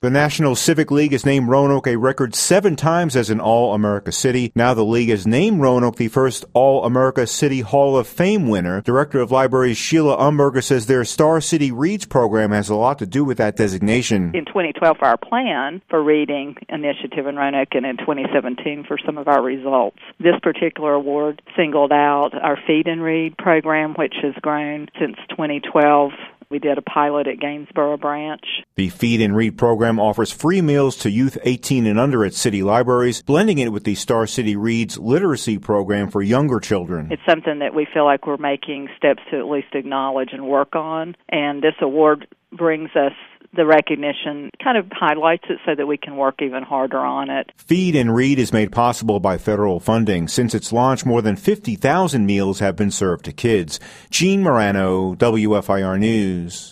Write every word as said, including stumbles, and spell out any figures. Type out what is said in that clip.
The National Civic League has named Roanoke a record seven times as an All-America City. Now the league has named Roanoke the first All-America City Hall of Fame winner. Director of Libraries Sheila Umberger says their Star City Reads program has a lot to do with that designation. In twenty twelve, for our plan for reading initiative in Roanoke, and in twenty seventeen for some of our results. This particular award singled out our Feed and Read program, which has grown since twenty twelve. We did a pilot at Gainsborough Branch. The Feed and Read program offers free meals to youth eighteen and under at city libraries, blending it with the Star City Reads literacy program for younger children. It's something that we feel like we're making steps to at least acknowledge and work on, and this award brings us the recognition, kind of highlights it so that we can work even harder on it. Feed and Read is made possible by federal funding. Since its launch, more than fifty thousand meals have been served to kids. Gene Marano, W F I R News.